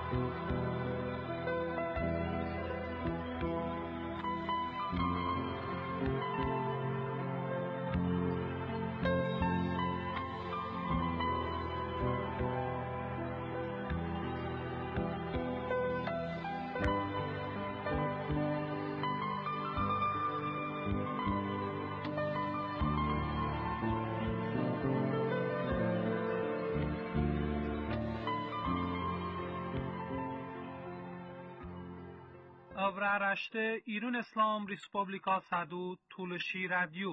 Avraaraşte İran İslam Respublika Sadu Tulshi Radio.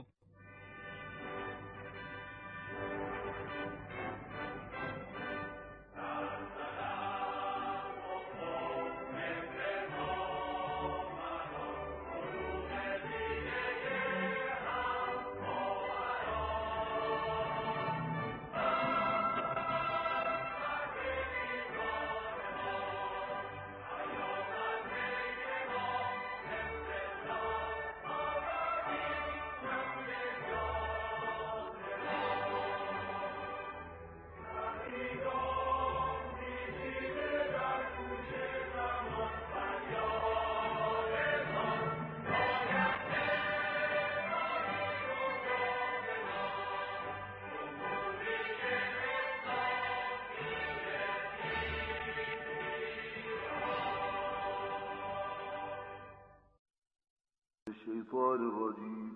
الشيطان الرجيم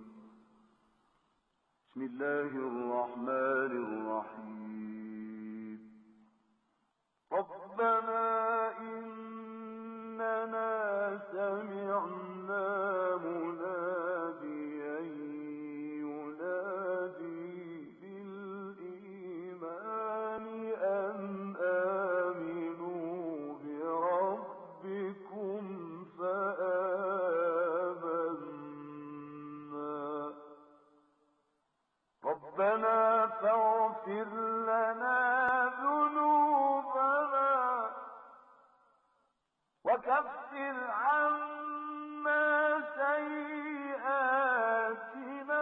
بسم الله الرحمن الرحيم ربنا إننا سمعنا مناديا ينادي بالإيمان أن آمنوا بربكم ربنا فاغفر لنا ذنوبنا وكفر عنا سيئاتنا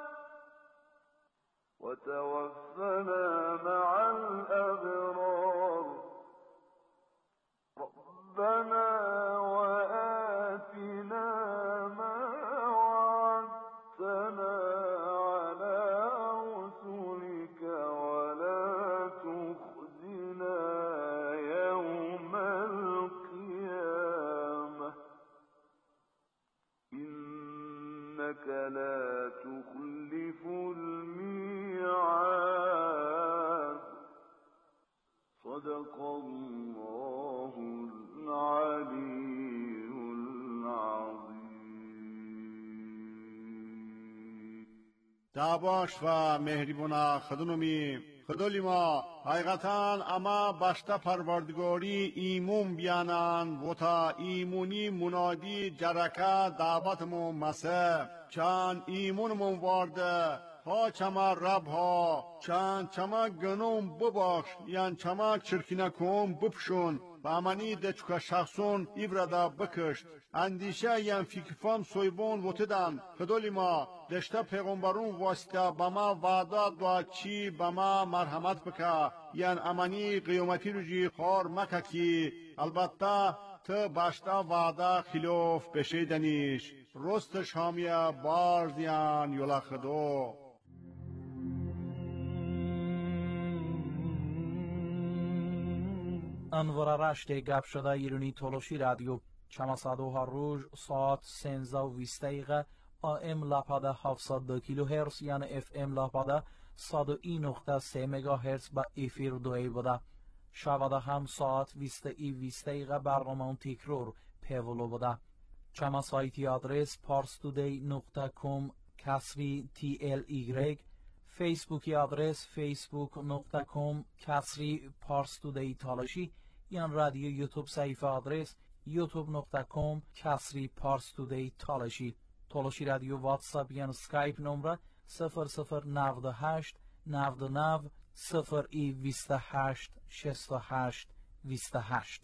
وتوفنا مع الأبرار ربنا وآتنا ما وعدتنا لا تخلف الميعاد صدق الله العلي العظيم. دعواش و مهربونا خدونومی خدولیما حقیقتاً اما باشتا پروردگاری ایمون بیانان و تا ایمونی منادی جرکه دعوتمو مسه چند ایمونمون وارده ها چما رب ها چند چما گنوم بباخش یان چما چرکینه کن بپشون و امانی دچکا شخصون ایبرادا بکشت اندیشه یان فکرفام سویبون وطدن خدولی ما دشته پیغمبرون واسطه بما وعده دوا چی بما مرحمت بکا یان امانی قیامتی رجی خور مکا کی البته تو باشتا وعده خلاف بشیدنیش رست شامیه بارزیان یولا خدو انوار رشته گپ شده ایرانی تولوشی رادیو چماسادوها روز ساعت 13:20 AM لاپاده 702 کیلوهرتز یعنی FM لاپاده 101.3 مگاهرتز با افیر دوی بوده شواده هم ساعت 20:20 برنامه تکرار پیولو بوده چما سایتی آدرس parstoday.com کسری TLY فیسبوکی آدرس facebook.com کسری parstoday تالاشی یا رادیو یوتیوب صفحه آدرس youtube.com کسری parstoday تالاشی تالاشی رادیو واتساپ یا اسکایپ نمره 0098 99 028 68 28.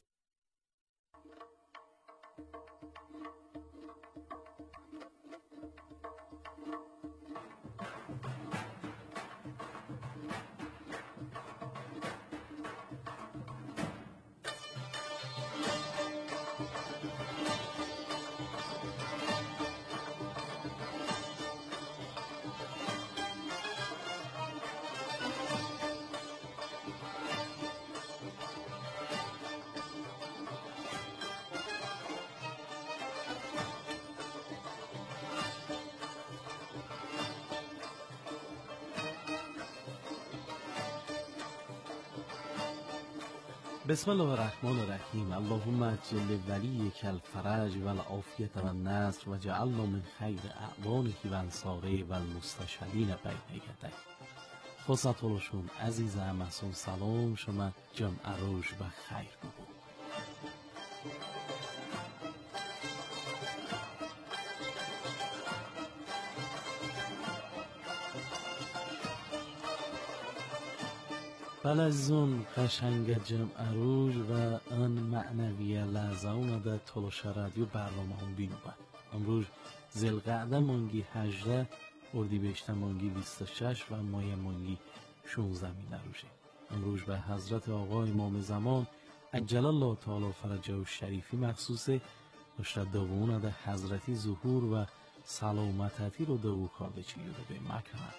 بسم الله الرحمن الرحیم. اللهم اجل ولیک الفرج و العافیت و النصر و جعلنا من خیر اعوانه و انصاره و المستشهدین بین یدیک. خصوصا عزیز محسن سلام شما جمع روز و خیر بود. بله عزیزان، قشنگ جمع روز و آن معنوی لحظه در تلاش رادیو برنامه هم بینو با امروز ذوالقعده مانگی 18 اردیبهشت مانگی 26 و ماه مانگی 16 روزه. امروز به حضرت آقا امام زمان عجل الله تعالی فرجه و شریفی مخصوصه و دوونه در حضرتی ظهور و سلامتی رو دو کارده چی رو به مکنه.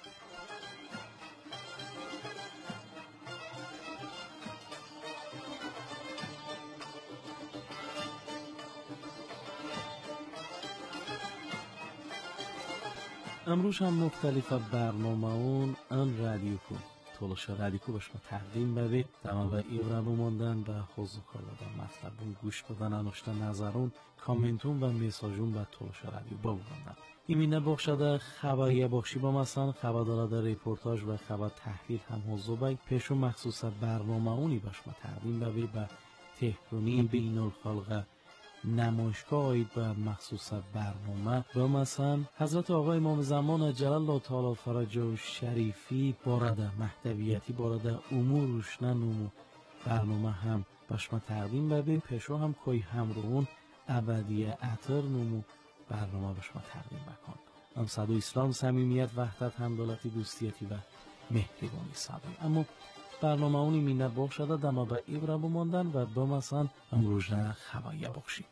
امروز هم مختلف برنامه آن رادیو کن تلاش رادیو کو باش ما تقدیم بده تمام و ایران بماندن و حضور کردن مطلبون گوش بدن انوشتن نظرون کامنتون و مساجون و تلاش رادیو بماندن ایمینه بخشده خبریه بخشی با مثلا خبردار در ریپورتاج و خبر تحلیل هم حضور بای پیشون مخصوصا برنامه اونی باش ما تقدیم بده و تهرونی بین الخلق نمایشگاه آید و مخصوص برنامه و مثلا حضرت آقای امام زمان عجل الله تعالی فرجه و شریفی بارده محتویتی بارده امور روشنن و برنامه هم باش ما تقدیم ببین پیشو هم کوی همرون ابدی اتر نمو برنامه باش ما تقدیم بکن هم صدو اسلام صمیمیت وحدت همدلتی دوستیتی و مهربانی صدوی اما برنامه اونی مینه بخش شده دما به ایبره بماندن و با مثلا امروز نه خبایه بخشی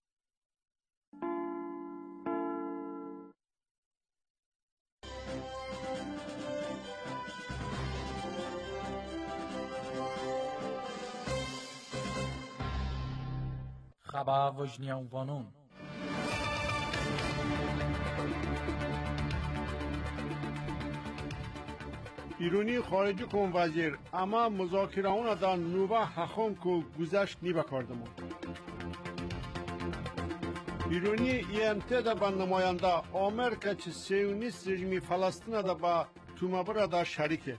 خبر وجنیان وانون ایرانی خارجی کن وزیر اما مذاکره اون در نوبه حخون که گذشت نیبه کردمون ایرانی اینته در به نماینده آمریکا چه سیونیست رژیمی فلسطین در به تومبره در شریکه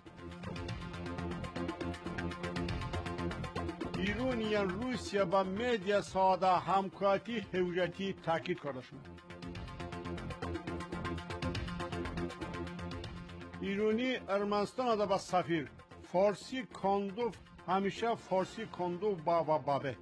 ایرانیان روسیه با میدیا ساده همکاری حوجتی تاکید کرده شد ایرانی ارمنستان دا با سفیر فارسی کندوف همیشه فارسی کندوف با بابه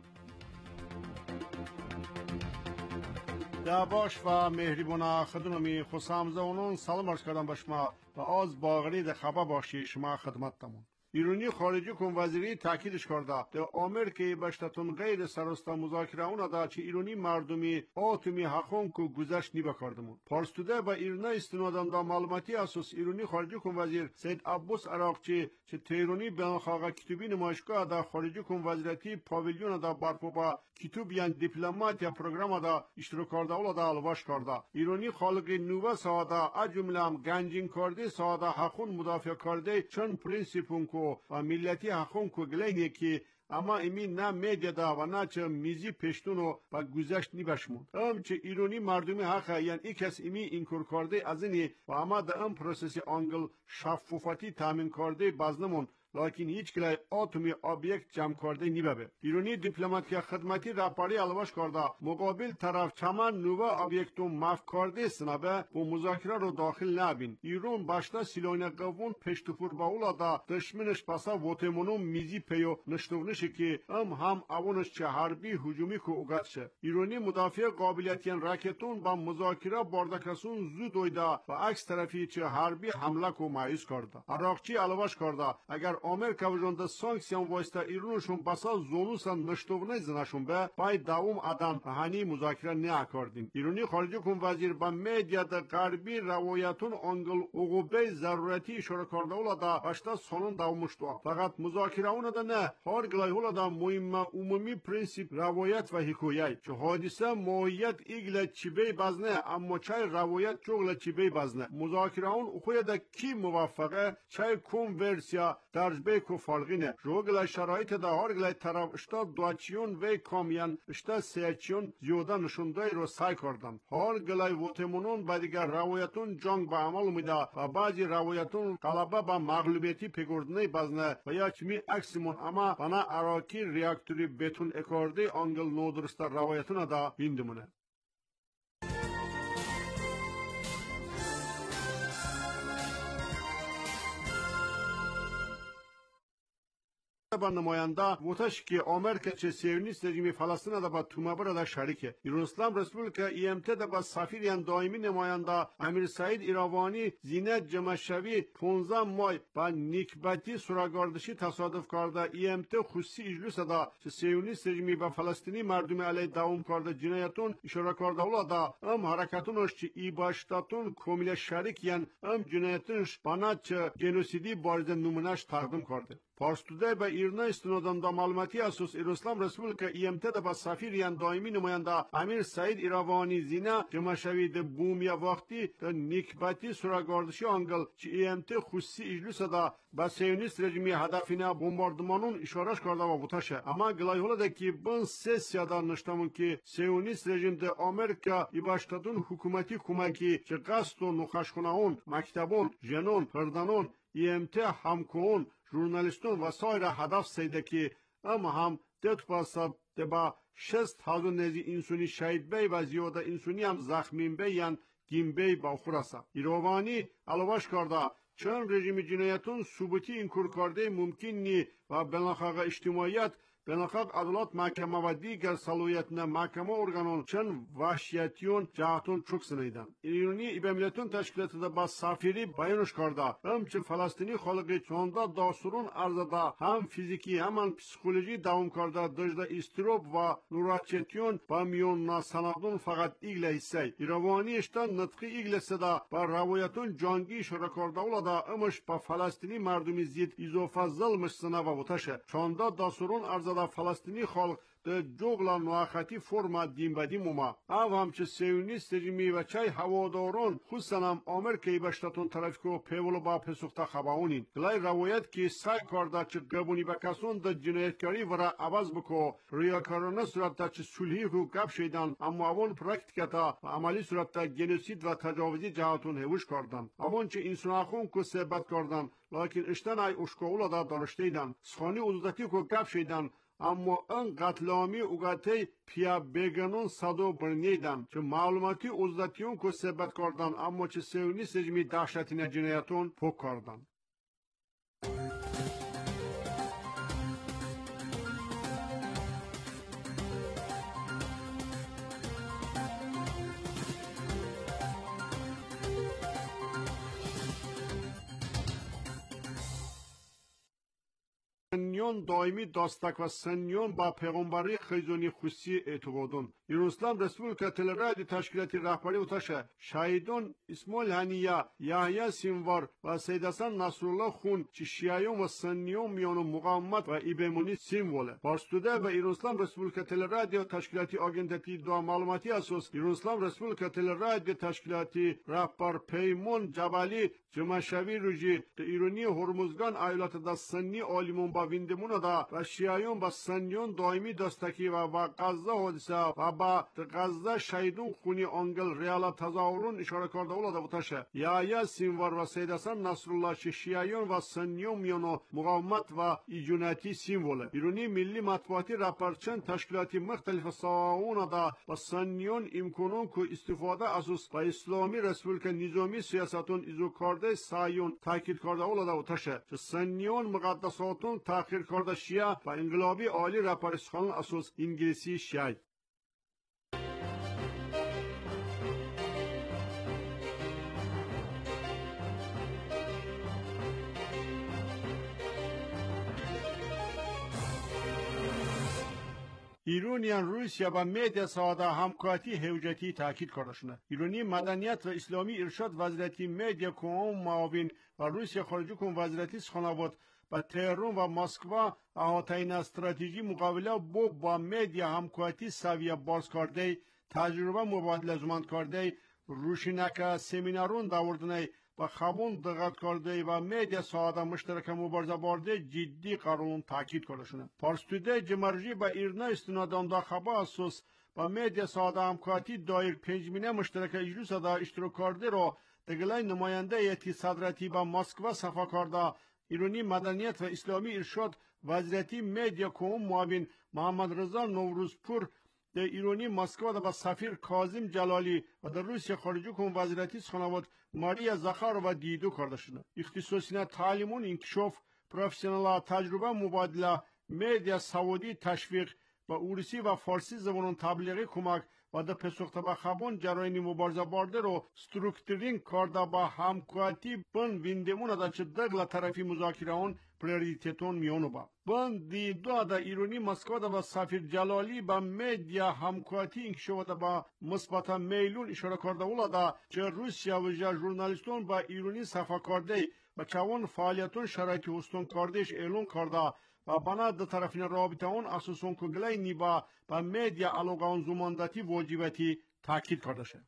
دباش و مهربان خدمتی خسامزه اونون سلام عرض کردم به شما و از باغری ده خبر باشی شما خدمت تمون ایرانی خارجی کن وزیری تاکیدش کرده در آمریکای بشتتون غیر سراستا مذاکره اون دا چه ایرانی مردمی آتمی حقون که گذشت نیبه کردمون پارستوده با ایرنا استنادان دا معلوماتی اساس ایرانی خارجی کن وزیر سید عباس عراقچی چه تهرانی بین‌الخاقه کتابی نمایشگاه دا خارجی کن وزارتی پاویلیون دا برپا با کتابیان دیپلمات یا پروگرام دا اشتراک کرده اولا دا الواش کرده ایرانی خالق نوبه ساده اجمله هم گنجین کرده ساده حقون مدافع کرده چون پرینسیپون و ملتی حقون که گلینه که اما ایمی نه میدیا دا و نه چه میزی پشتونو و گذشت نیبشمون چه ایرانی مردمی حقه یعنی ای کس ایمی اینکور کرده از اینی و اما دا پروسسی آنگل شفافیتی تامین کرده بازنمون لیکن هیچ کلای اتمی آبیکت جمع کرده نیبه ایرانی دیپلماتیک خدمتی راپاری الواش کرده مقابل طرف چمان نوبه آبیکتو مف کرده سنبه و مذاکره رو داخل نبین ایران باشتا سیلوین قوون پشتفور باولا دا دشمنش پسا ووتمونو میزی پیو نشتونشه که هم اونش چه حربی هجومی که اوگد شه ایرانی مدافع قابلیتین راکتون با مذاکره باردکسون زود دویده و عکس طرفی چه حربی حمله کو مایوس کرده عراقچی الواش کرده اگر آمریکا وجود سانکسیون واسطه ایرانشون بسا زونوسن نشتونه زنشون به پای دوام ادم هنی مذاکره نکردیم ایرانی خارجی کن وزیر با میدیا د غربی روایتون انگل عقوبه ضرورتی اشاره کرده ولا دا باشتا سونون دوامشتو فقط مذاکره اون دا نه هر گلای ولا دا مهم عمومی پرینسیپ روایت و حکایت چه حادثه مویت ایگل چیبی بازنه اما چای روایت چوغل چیبی بازنه مذاکره اون خویا دا کی موافقه چای کوم ورسیا در درجبه فالغینه روگل شرایط دا هارگل طرف اشتا دوچیون و کامیان اشتا سیچیون زیوده نشونده رو سعی کردن هارگل وطمونون با دیگر روایتون جنگ به عمل میده و بعضی روایتون غلبه با مغلوبیتی پگردنه بزنه و یا چمی اکسیمون اما بنا عراقی ریاکتوری بتون اکارده انگل نودرسته روایتون دا بیندمونه با نماینده وطش که آمریکا چه سیونیست رژیم فلسطین دا با تومبر دا شریکه ایران اسلام رسپوبلیکا ایمت دا با سفیر دائمی نماینده امیر سعید ایراوانی زینت جمشوی 15 مای با نیکبتی سراغاردشی تصادف کرده ایمت خصوصی اجلس دا چه سیونیست رژیمی با فلسطینی مردم علیه دوام کرده جنایتون اشاره کرده اولا دا حرکتونش چه ای باشتاتون کامل شریک یان جنایتونش بنا چه جنوسیدی بارز نمونش تقدیم کرده پارستوده به ایرنا استنادان دا معلوماتی اساس ایران رسپوبلیکا ایمت دا با سفیر دائمی نماینده امیر سعید ایراوانی زینا جمشوی دا بومیا وقتی دا نیکبتی سراغاردشی انگل چه ایمت خصوصی اجلس دا با سیونیست رژیمی هدفینه بمباردمانون اشارش کرده و بوتاشه اما گلای هولا دا که بن سیسیا دا نشتمون که سیونیست رژیم دا آمریکا ایباشتادون حکومتی کمکی چه قصد و نخشخونهون مکتبون جنون پردنون ایمت همکون ژورنالیستون و سایر هدف سیده که اما هم دت پاسب دبا 60,000 نزی انسانی شهید بی و زیاده انسانی هم زخمین بی یان گیم بی با خورسا ایراوانی علاوش کرده چون رژیم جنایتون ثبوتی انکار کرده ممکن نی و بناخاق اجتماعیت بناخاق عدالت محکمه و دیگر صلاحیتنا محکمه ارگانون چون وحشیتیون جهتون چوک سنیدن ایرانی ایبمیلتون تشکیلات دا با سفیری بیانش کرده همچه فلسطینی خالقی چونده داسترون ارزده هم فیزیکی همان پسیکولوژی دوام کرده دجده استروب و نوراچتیون با میون ناسنادون فقط ایگل حسای ایروانی اشتان نطقی ایگل سده با روایتون جانگی شروع کرده اولاده امش با فلسطینی مردمی زید ایزوفه ظلمش سنه و بتشه چونده داسترون ارزده فلسطینی خلق ده جوگلا نواختی فرما دیم بدیم اوما او همچه سیونیست رژیمی و چای هواداران خصوصا هم آمریکایی بشتاتون طرف که پیولو با پسوخته خباونین گلای روایت که سعی کرده چه گبونی بکسون ده جنایتکاری ورا عوض بکو ریاکارانه صورت ده چه سلحی که گب شیدن اما اون پرکتیکتا و عملی صورت ده جنوسید و تجاوزی جهاتون هوش کردن اون چه انسان آخون که ثبت کردن لیکن اشتن ای اشکاولا ده دانشتیدن سخانی عضوزتی که گب شیدن اما ان قتلامی اوگاتی پیا بگنون صدو برنیدن چه معلوماتی عضوزتیون که ثبت کردن اما چه سیونیست رژیمی دهشتین جنایتون پوک کردن سنیون دائمی داستک و سنیون با پیغمبری خیزونی خصوصی اعتقادون ایران اسلام رسپوبلیکا تلرادیو تشکیلاتی رهبری اوتاشه شهیدون اسماعیل هنیه یحیی سینوار و سید حسن نصرالله خون چه شیعیون و سنیون میان مقاومت و ایبمونی سیمبوله پارستوده و ایران اسلام رسپوبلیکا تلرادیو تشکیلاتی آگنتتی دو معلوماتی اساس ایران اسلام رسپوبلیکا تلرادیو تشکیلاتی رهبر پیمون جبلی جمشوی روجی ایرانی هرمزگان ایالات دا سنی آلیمون با ویندمون دا و شیعیون با سنیون دائمی دستکی و غزه حادثه و با غزه شهیدون خونی انگل ریالا تظاهرون اشاره کرده اولاده بوتاشه یحیی سینوار و سید حسن نصرالله شیعیون و سنیون میانو مقاومت و ایجوناتی سیمبوله ایرانی ملی مطبوعاتی رهبرچند تشکیلاتی مختلف ساواون دا با سنیون امکانون که استفاده اساس با اسلامی رسپوبلیکا نظامی سیاستون ایزو کرده سایون تاکید کرده اولاده بوتاشه چه سنیون مقدساتون تأخیر کرده شیعه و انقلابی عالی رهبر سخنان اساس انگلیسی شیعه ایرانیان روسیه با مدیا ساده همکاری هوجتی تاکید کرده شده. ایرانی مدنیت و اسلامی ارشاد وزارتی مدیا کوم معاون و روسیه خارجه کوم وزارتی سخنوات با تهران و مسکو احاطه استراتژی مقابله با مدیا همکاری سویه باز کرده تجربه مبادله زمان کرده روشنک سمینارون داوردنه و خبون دقت کرده و مدیا ساده مشترک مبارزه برده جدی قرون تاکید کرده شده. پارستوده جمرجی با ایرنا استنادان دا خبر اساس با مدیا ساده همکاتی دایر پنجمینه مشترک اجلس دا اشتراک کرده رو دگلای نماینده ایتی صدراتی با مسکو صفا کرده ایرانی مدنیت و اسلامی ارشاد وزارتی مدیا کوم معاون محمد رضا نوروزپور در ایرانی مسکو با سفیر کاظم جلالی و در روسیه خارجه کوم وزارتی سخنوات ماریا زخارova دیدو کرده شده. اختصاصی تعلیمون انکشاف پروفسیونال تجربه مبادله مدیا سعودی تشویق و اوریسی و فارسی زبانون تبلیغی کمک و در پسوخته به خبان جراین مبارزه برده رو ستروکترینگ کرده با همکاتی بن ویندمون دا چه دگل طرفی مذاکره اون پریوریتیتون میونو با. بن دیدو دا ایرانی مسکو دا با سفیر جلالی با مدیا همکاتی انکشاف دا با مثبت میلون اشاره کرده اولا دا چه روسیا و ژورنالیستون با ایرانی صفا کرده و چون فعالیتون شرایط هستون کردش اعلان کرده و بنا در طرفین رابطه اون اساسون کگلای نیبا و مدیا علاقه زماندتی واجباتی تاکید کرده شد.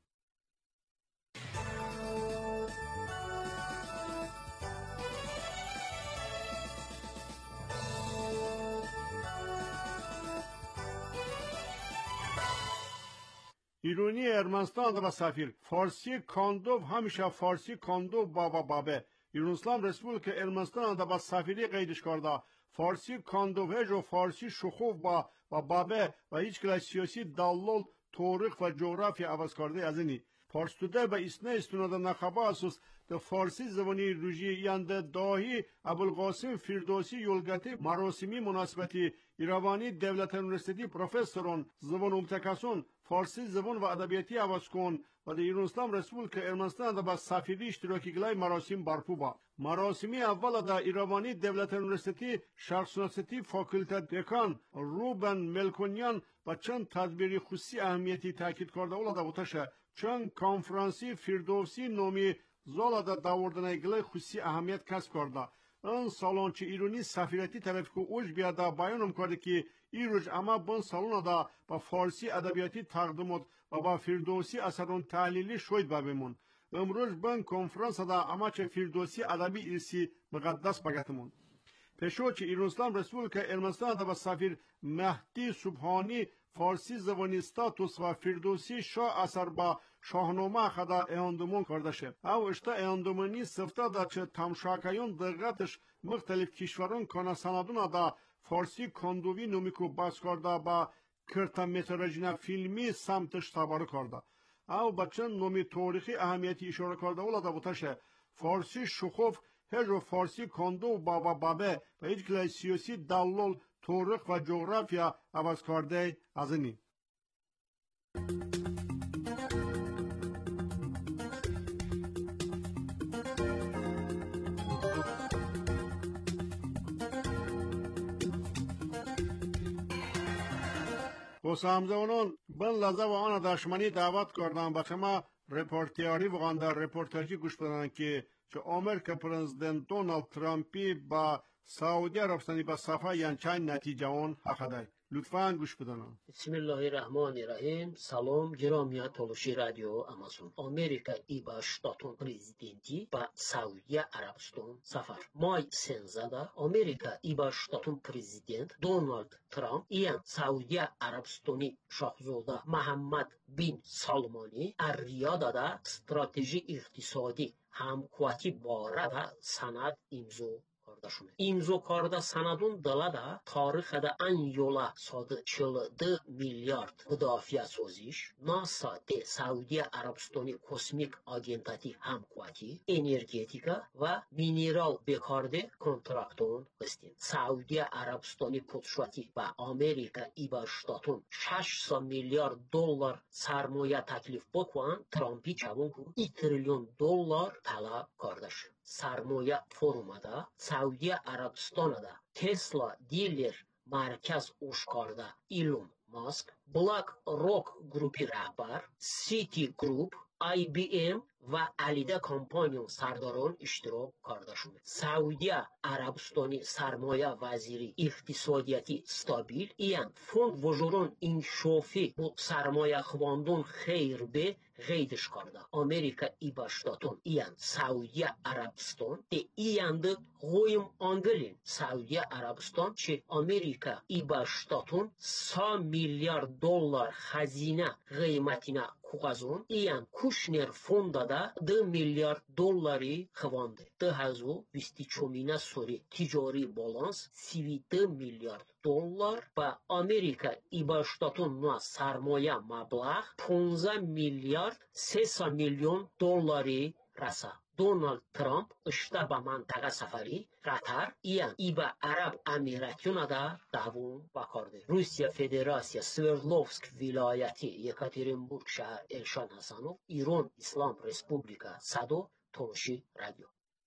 ایرانی ارمنستان و سفیر فارسی کاندوف همیشه فارسی کاندوف بابا بابه ایرانسلام رسپولیک ارمنستان با سفیری قیدش کرده فارسی کاندوهج و فارسی شخوف با و بابه و هیچ کلاس سیاسی دلال تاریخ و جغرافیا عوض کرده از اینی پارستوده به اسنه استناد نخبه اساس در فارسی زبانی روژی یند داهی ابوالقاسم فردوسی یولگتی مراسمی مناسبتی ایروانی دولت یونیورسیتی پروفسوران زبان امتکاسون فارسی زبان و ادبیاتی عوض کن و در ایرانستان رسپولیک ارمنستان با سفیری اشتراکی گلای مراسم برپو با مراسمی اول در ایروانی دولت یونیورسیتی شرقشناسی فاکولته دکان روبن ملکونیان و چند تدبیری خصوصی اهمیتی تاکید کرده اولا در بوتشه چند کنفرانسی فردوسی نومی زالا در داوردن گلای خصوصی اهمیت کسب کرده این سالن چه ایرانی سفیرتی طرف که اوج بیاده بیانم کرده که این روز اما بن سالن دا با فارسی ادبیاتی تقدمات و با فردوسی اثرون تحلیلی شوید بابمون امروز بن کنفرانس دا اما چه فردوسی ادبی ایرسی مقدس بگتمون پیشو چه ایرانستان رسپولیک ارمنستان دا با سفیر مهدی سبحانی فارسی زبانی استاتوس و فردوسی شاه اثر با شاهنامه خدا اندومون کرده شه او اشتا اندومونی سفته دا چه تمشاکیون دقتش مختلف کشورون کنه سندون دا فارسی کاندوی نومیکو باز کرده با کرتامتراژینا فیلمی سمتش تباره کرده او بچه نومی تاریخی اهمیتی اشاره کرده اولا دا بوتشه فارسی شخوف هج و فارسی کاندو بابا بابه و هیچ کلای سیاسی دلال تاریخ و جغرافیا عوض کرده از اینی همزمانان بن لحظه و آن دشمنی دعوت کردن بچه ما رپورتیاری وقان در رپورتاجی گوش بدن که آمریکا پرزیدنت دونالد ترامپی با سعودی عربستانی با صفحه ینچین نتیجه اون حقدای لطفاً گوش بدن. بسم الله الرحمن الرحیم. سلام گرامی تولوشی رادیو امازون. آمریکا ای با شتاتون پرزیدنتی با سعودی عربستان سفر. مای 13 آمریکا ای با شتاتون پرزیدنت دونالد ترامپ این سعودی عربستانی شاهزاده محمد بن سلمانی ریاض استراتژی اقتصادی همکاری باره سند имзо карда санадун далада тарихада ан yola sadı 42 milyard müdafiə soziş NASA de Saudiya Arabistani kosmik agentati hamkvati energetika və mineral bekarde kontraktun qıstin Saudiya Arabistani podşvati və Amerika İba Ştatun 600 milyar dollar sarmoya təklif bokvan Trumpi çabun 2 trilyon dollar talab kardaş sarmoya forumada Saudiya Arabistan'da Tesla dealer merkez oşkarda Elon Musk, BlackRock grubu rəhbər, City Group, IBM و علیده کمپانیون سرداران اشتراک کرده شده. سعودیه عربستانی سرمایه وزیری اقتصادیتی استابیل این فوند وجوران انشافی bu سرمایه خواندون خیر به غیدش کرده. امریکا ایباشتاتون این سعودیه عربستان ده این ده غویم انگلین سعودیه عربستان چه امریکا ایباشتاتون 100 میلیارد دلار خزینه قیمتیne کغازون این کوشنر فوندا da 2 میلیارد دلاری خوانده. ده هزو 24 سوری تجاری بالانس 32 میلیارد دلار و امریکا ایباشتاتون نو سرمایه مبلغ 15 میلیارد 300 میلیون دلاری رسا. دونالد ترامپ اشتا با منطقه سفری قطر ایبا عرب امیراتیون دا دوون بکارده. روسیه فدراسیا سوردلوفسک ولایتی یکاترینبورگ شهر الشان حسنوف ایران اسلام رسپوبلیکا صدو تولشی رادیو.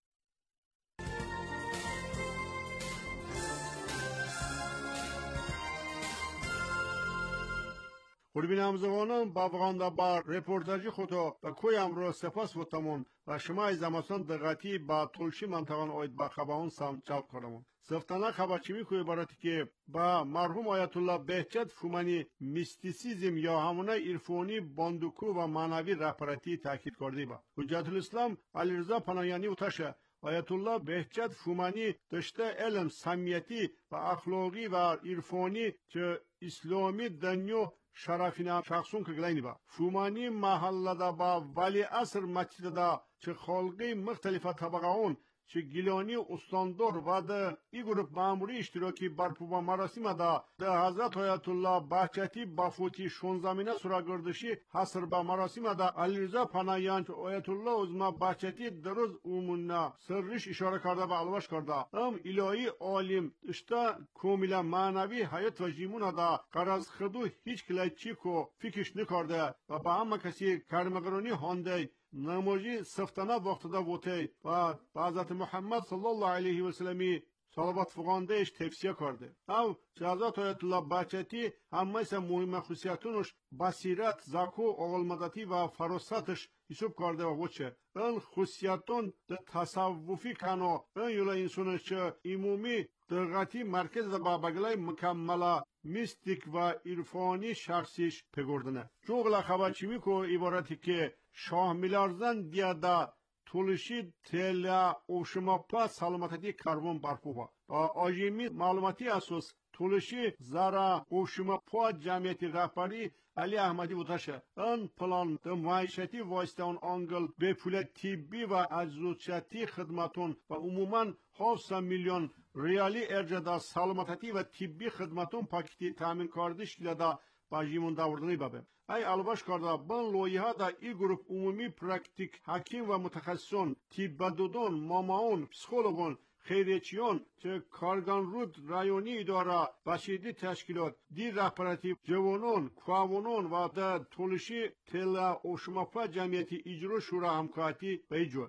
قربین همزبانان با بغانده با رپورتاجی خودو و کوی امرو سپاس وطمون و شما از اماسان دقیقی با تلشی منطقان اوید با خباون سام جلب کردمون. سفتانه خبرچیمی کوی باراتی که با مرحوم آیت الله بهجت فومانی میستیسیزم یا همونه عرفانی باندوکو و معنوی رهبرتی تاکید کرده با. حجت الاسلام علیرضا پناهیانی اتاشه آیت الله بهجت فومانی داشته علم سمیتی و اخلاقی و عرفانی که اسلامی دنیا شرافینا شخصون که گلینی با فومانی محله دا با ولی عصر مسجد دا چه خلقی مختلفه طبقه اون چه گیلانی استاندار و ده ای گروپ معمولی اشتراکی برپو با مراسم دا ده حضرت آیت الله بهجتی بافوتی شونزمینه سراگردشی حصر با مراسم دا علیرضا پناهیان آیت الله عظما بهجتی دروز اومونا سرش اشاره کرده و علوش کرده ام الهی عالم اشتا کاملا معنوی حیات و جیمون دا قرض خدو هیچ کلیچی کو فکرش نکرده و با همه کسی کرمگرانی هانده نمازی سفتانه وقت دا بوده و حضرت محمد صلی الله علیه و سلمی صلوات فغاندهش تفسیه کرده. او حضرت آیت الله بهجتی همه ایسا مهم خصوصیتونش بصیرت، زاکو، عقلمندی و فراستش حساب کرده و وچه. این خصوصیتون ده تصوفی کنو این یولا انسانش چه ایمومی دقیقی مرکز دا با بگلای مکمله میستیک و عرفانی شخصیش پگردنه. جوغلا خبرچیمی که عبارتی که شاه میلارزن دیادا تولشی تلا اوشماپا سلامتی کربن برپوبا با آجیمی معلوماتی اساس تولشی زارا اوشماپا جمعیتی رهبری علی احمدی بودشه ان پلان د معیشتی واسطه اون انگل به پول طبی و ازوچتی خدماتون و عموما 700 میلیون ریالی ارجادا سلامتی و طبی خدماتون پاکتی تامین کردش دا باجیمون داوردنی بابه ای الباش کرده بان لویها دا ای گروپ عمومی پرکتیک حکیم و متخصصون تیبدودون ماماون پسیکولوگون خیریچیون که کارگان رود رایونی اداره بشیدی تشکیلات دی رهبرتی جوانون کواونون و دا تولشی تلا اوشماپا جمعیتی اجرا شورا همکاتی به ایجور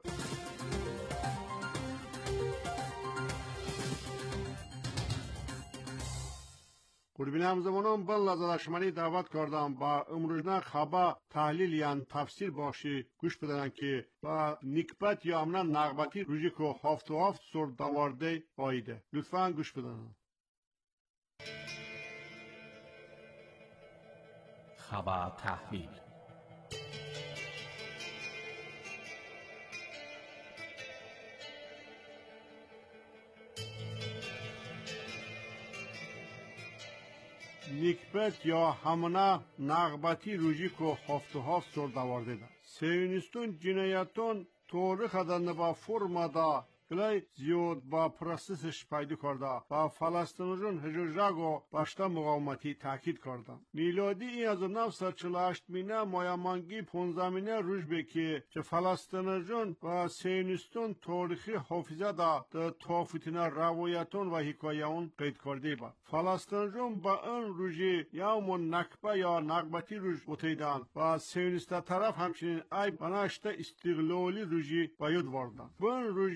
قربین همزمانان بل لازداشمانی دعوت کردم با امروزنا خبا تحلیل یا تفسیر باشی گوش بدنن که با نکبت یا امنا نغبتی روزی که هفت و هفت سر دوارده آیده لطفاً گوش بدنن خبر تحلیل نکبت یا همنا نغبتی روزی که هفت و هفت سر دوارده ده سیونیستون جنایتون تاریخ دنده با فرما دا گلای زیاد با پروسسش پیدا کرده و فلسطینیان هجرجاگو باشتا مقاومتی تاکید کردن. میلادی این 1948 مینه مایامانگی 15 مینه روز بکی که فلسطینیان و سیونیستون تاریخی حافظه دا تافوتین روایتون و حکایون قید کرده با. فلسطینیان با این روزی یوم نکبه یا نغبتی روز بتیدن و سیونیست طرف همچنین ای بناشته استقلالی روزی باید واردن. با این روزی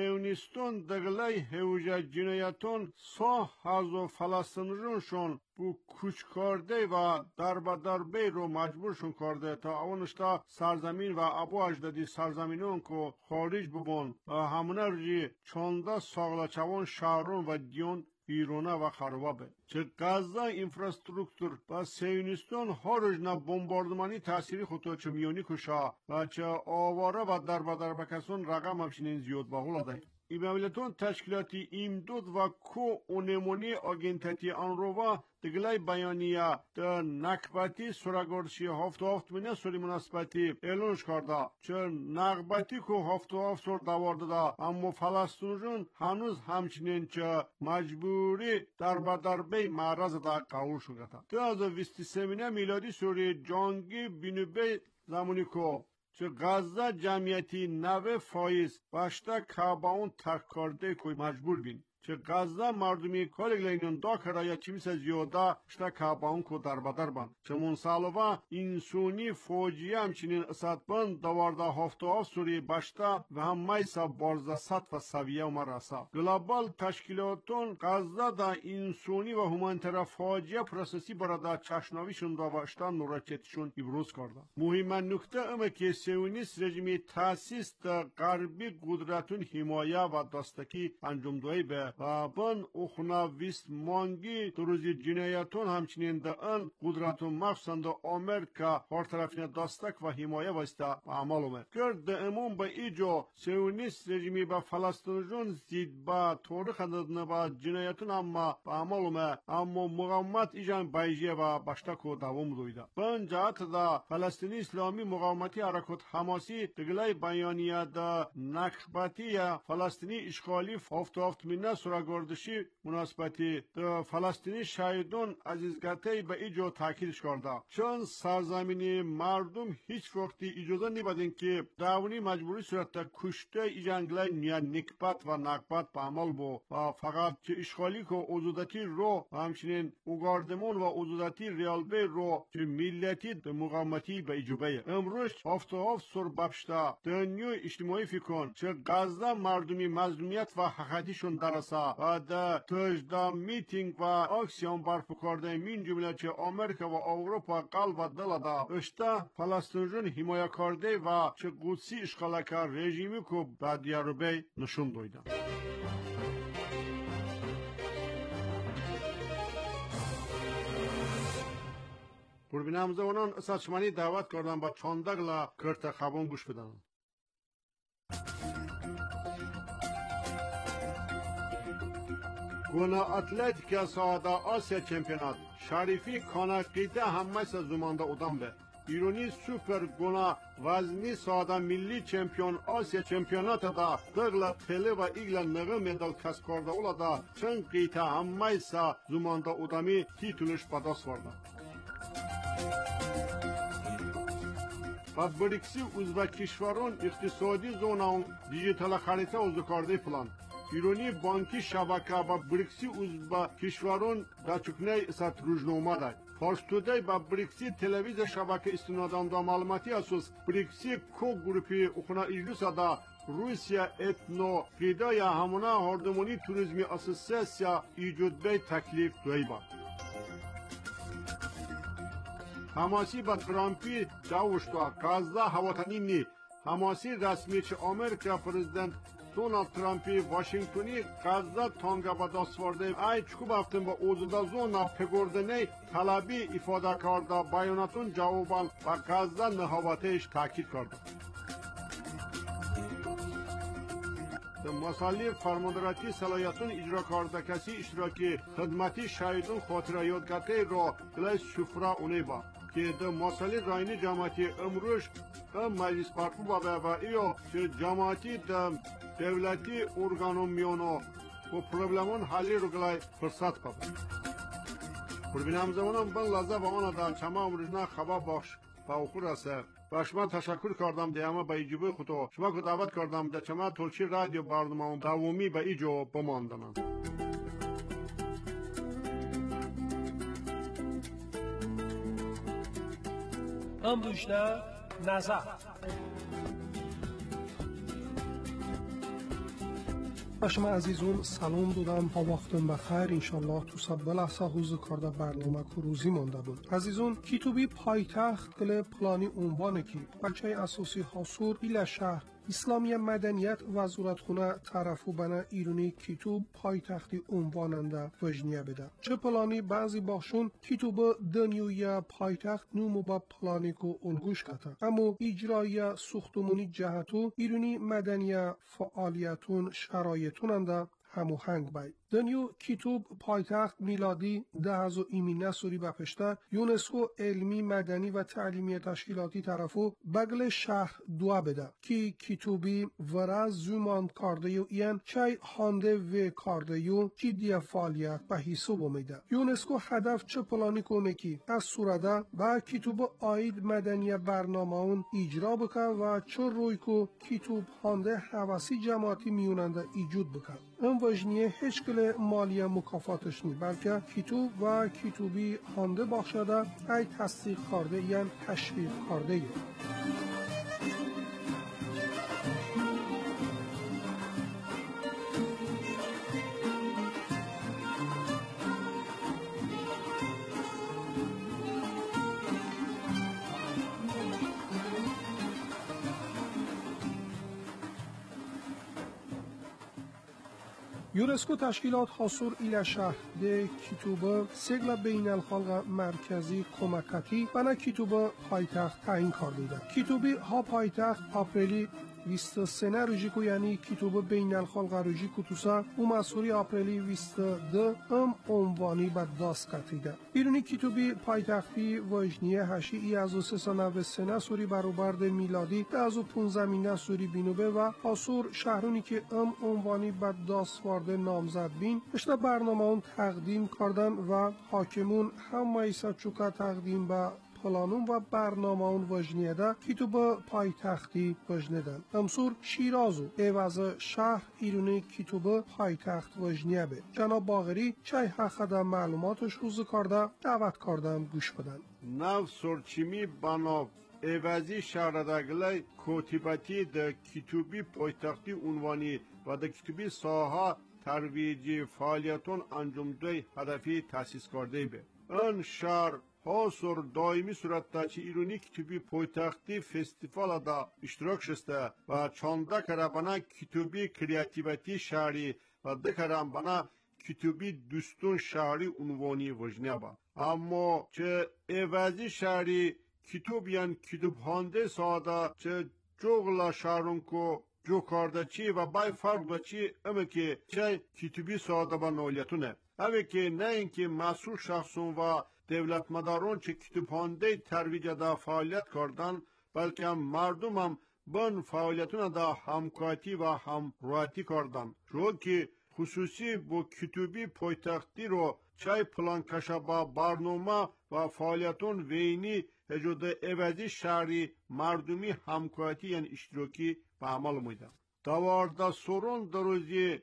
سیونیستون دگلای هوجه جنایتون سا هزو فلسطینیشون بو کوچ کرده و دربه رو مجبورشون کرده تا اونشتا سرزمین و ابو اجدادی سرزمینون که خارج ببون و همونه رجی چونده ساغلچوان شهرون و دیون بیرونه و خرابه. چه غزه اینفراستروکتور و سیونیستون هرجنا بمباردمانی تأثیری خودتو چه میونی کشا و چه آواره و دربه کسون رقم همچنین زیاد باقول ده. ایمامیلتون تشکیلاتی ایمدود و کو اونمونی آگنتتی آنروا دگلای بیانیه در نکبتی سرگرشی هفت منه سری مناسبتی اعلانش کرده چه نکبتی که هفت سر دوارده ده اما فلسطینیون هنوز همچنین چه مجبوری دربه معرض ده قبول شده ده از 23 میلادی سوری جانگی بینوبه زمانی که چه غزه جمعیتی 90% باشتا کاباون ترک کرده که مجبور بین چه غزه مردمی کالگلینون دا کرایه چیمیس زیاده شتا کاباون که دربدر بند چه منسالوه انسونی فوجیه همچنین اسد بند دوارده هفته سوری باشتا و هم میسا بارزه ست و سویه و رسا گلوبال تشکیلاتون غزه دا انسونی و همانتر فوجیه پروسسی براده چشناویشون دا باشتا نورچتشون ابروز کرده مهم نکته امه که سیونیست رژیمی تاسیس دا غربی قدرتون حمایه و دستکی انجام دوی به و بن اخنا ویست مانگی دروزی جنایتون همچنین دا ان قدرتون مخصوصا دا آمریکا هر طرفین دستک و حمایه واسطه عمل اومد کرد دا امون با ایجا سیونیست رژیمی با فلسطینیون زید با تاریخ اندادنه با جنایتون اما با عمل اومد اما مقاومت ایجان بایجیه و باشتاکو دوام دویده بن جهت دا فلسطینی اسلامی مقاومتی حرکت حماسی دگلای بیانیه دا نکبتی فلسطینی اشغالی هفت منه سرگردشی مناسبتی دا فلسطینی شهیدون عزیزگته به ایجا تاکیدش کرده چون سرزمینی مردم هیچ وقتی اجازه نمیدن که داونی مجبوری صورت کشته ایجانگلای نیا نکبت و نکبت به عمل بو و فقط که اشغالی که اوزودتی رو و همچنین اوگاردمون و اوزودتی ریالبه رو که ملتی دا مقاومتی به ایجوبه امروز هفته سر ببشته دنیا اجتماعی فکرون چه غزه مردمی مظلومیت و حقیقتیشون درسا و دا تجدا میتینگ و اکسیون برپا کرده من جمله چه آمریکا و اروپا قلب و دل دا اشتا فلسطینیون حمایه کرده و چه قدسی اشغالکه رژیمی که به دیاروبه نشون دویده قربین زبانان اسد شمانی دعوت کردن با چاندگلا کرت خبان گوش بدن گونا اتلتیکا ساده آسیا چمپیونات شریفی کاناکیده همه زمانده ادام به ایرانی سوپر گونا وزنی ساده ملی چمپیون آسیا چمپیونات دا دغلا تله و ایگلا نغه مدال کسب کرده اولا دا چند قیته همه زمانده ادامی تیتولش به دست ورده و بریکسی عضو کشوران اقتصادی زون دیجیتال خریطه عضو کرده پلان ایرانی بانکی شبکه با بریکسی عضو کشوران در چکنه ست روزنامه داد فارس تودی با بریکسی تلویزیون شبکه استنادان دا معلوماتی اساس بریکسی کو گروپی اخنا ایجلوس دا روسیا اتنو قیده یا همونه هردمونی توریزمی اساسیاسیا ایجود بی تکلیف دوی با حماسی با ترامپی جاوشتوا کازده هواتنی نی حماسی رسمی چه آمریکا پرزیدنت دونالد ترامپی واشنگتونی غزه تانگا با دست ورده ای چکو بافتن با اوزودا زونا پگوردنی طلبی ifade کرده بیاناتون جوابان و غزه نهواتش تاکید کرده مسئله فرماندراتی صلاحیتون اجرا کرده کسی اشتراکی خدمتی شهیدون خاطره یادگاهی را دلای سفره اونی با که ده مسئله راینی جماعتی امروز مجلس برپو بابه و ایو که جماعتی ده devleti organın miyonu bu problemin hali ruglay fırsat kapı. Kurbinam zamanım ben laza ve ona da çama umrujna xaba baş ve okurası. Başıma teşekkür kardam diyama be ijibi xuto. Şuma ku davet kardam da çama Tulshi radyo barnamam davumi be ijo bamandanan. امروشنا نظر به شما عزیزون سلام دادم ها وقتون بخیر انشالله تو سب لحظه حوز کارده برنامه که روزی مانده بود عزیزون کتوبی پایتخت کل پلانی عنوانه کی بچه اساسی حاصور ایل شهر اسلامی مدنیت وزارتخونه طرفو بنا ایرانی کتوب پایتختی عنواننده وجنیه بده چه پلانی بعضی باشون کتوب دنیوی پایتخت نومو با پلانی که الگوش کتا اما اجرای ساختمانی جهتو ایرانی مدنیه فعالیتون شرایطون انده هموهنگ باید. دنیو کتوب پایتخت میلادی 2018 سوری بپشته یونسکو علمی مدنی و تعلیمی تشکیلاتی طرفو بگل شهر دعا بده که کتوبی ورز زمان کارده یو این چای هانده و کارده یو جدی فعالیت به حساب میده. یونسکو هدف چه پلانی کنه که از سورده با کتوب آید مدنی برنامه اون اجرا بکن و چه روی که کتوب هانده حواسی جماعتی میوننده ایجود بکن. این وجنیه هیچ کل مالیه مکافاتش نی بلکه کتوب و کتوبی هانده بخشده ای تصدیق کرده یعنی تشویق کرده یونسکو تشکیلات حاصل ایل شهر ده کتوب سگل بین الخلق مرکزی کمکتی بنا کتوب پایتخت تعیین کرده. کتوبی ها پایتخت آپریلی 23 روزیکو یعنی کتوب بین الخلق روزی کتوسا و مسئولی آپریلی 22 عنوانی به دست کتیده. ایرانی کتوبی پایتختی وجنیه هشی ای از 393 سوری برابر میلادی 2015 سوری بینوبه و حاصور شهرونی که عنوانی به دست وارده نامزد بین اشتا برنامه اون تقدیم کردن و حاکمون هم مایسا چوکا تقدیم به پلانون و برنامه اون وجنیه ده کتوب پایتختی وجنیدن. امسور شیرازو ایواز شهر ایرونی کتوب پایتخت وجنیه به. جناب باغری چای حق ده معلوماتش روز کرده دعوت کردم گوش بدن. نو سرچیمی بناو ایوازی شهردگلی کوتیباتی ده کتوبی پایتختی عنوانی و ده کتوبی ساها ترویجی فعالیتون انجامده هدفی تأسیس کرده به. ان شهر حاصر دائمی صورتتا چه ایرانی کتوبی پایتختی فستیوال دا اشتراک شسته و چانده کره بنا کتوبی کریاتیویتی شهری و دکره بنا کتوبی دوستون شهری عنوانی وجنه با. اما چه ایوازی شهری کتوبیان کتوبخانده ساده چه جوغلا شهرون کو جو کارده چی و بای فرق دا چی اما که چه کتوبی ساده با نولیتونه اما که نه اینکه مسئول شخصون و devlet مداران چه کتابخانه ترویج دا فعالیت کردن بلکه مردم هم بن فعالیتون دا همکاری و همراهی کردن چون که خصوصی با کتابی پایتختی رو چای پلان کشه با برنامه و فعالیتون وینی هجود ایوازی شهری مردمی همکاری یعنی اشتراکی به عمل میدن. دوارده سورون دروزی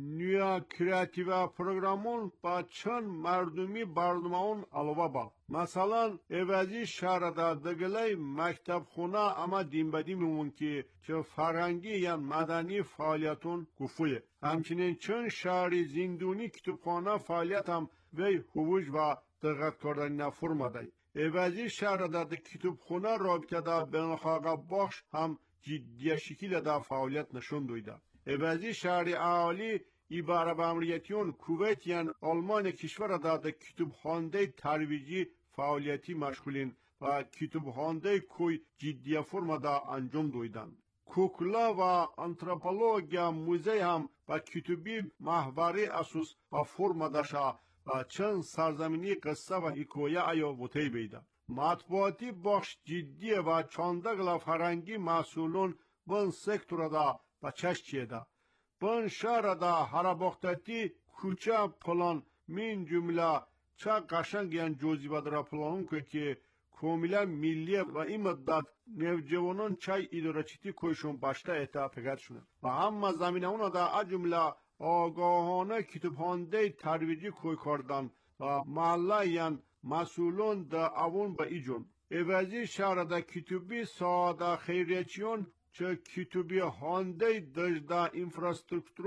نیا کریاتیو پروگرامون با چند مردمی برنامه‌ون علاوه با مثلا ایوازی شهر دا دگلی مکتب خونه اما دیم بدیم میمون که چه فرهنگی یا مدنی فعالیتون گفویه همچنین چند شهری زندونی کتابخانه فعالیت هم وی حوج و دقت کردن نفرم دای ایوازی شهر دا کتابخانه رابطه دا بین‌الخلق بخش هم جدی شکل دا فعالیت نشون دویده ایوازی شهری اهالی ایباره به امریتیون کویت یعنی آلمان کشور داده کتابخانه ترویجی فعالیتی مشغولین و کتابخانه کوی جدی فرم دا انجام دویدن. کوکلا و انتروپولوژیا موزه هم با کتابی محوری اساس و فرم داشته و چند سرزمینی قصه و حکایه ایا وطی بیده. مطبوعاتی بخش جدی و چاندگل فرنگی مسئولون بن سکتور دا و چشتیه دا. بن شهر دا هرابختتی کوچه پلان من جمله چه قشنگ یعنی جوزیبه در پلانون که کاملا ملیه و این مدت نوجوانان چای ادارچیتی کویشون باشته اتفاقات شونه و همه زمینه اونا دا جمله آگاهانه کتابخانه ترویجی کوی کردن و محله یعنی مسئولون دا اون با ایجون ایوازی شهر دا کتابی ساده خیریچیون چه کتابی هانده دجده انفراسترکتورون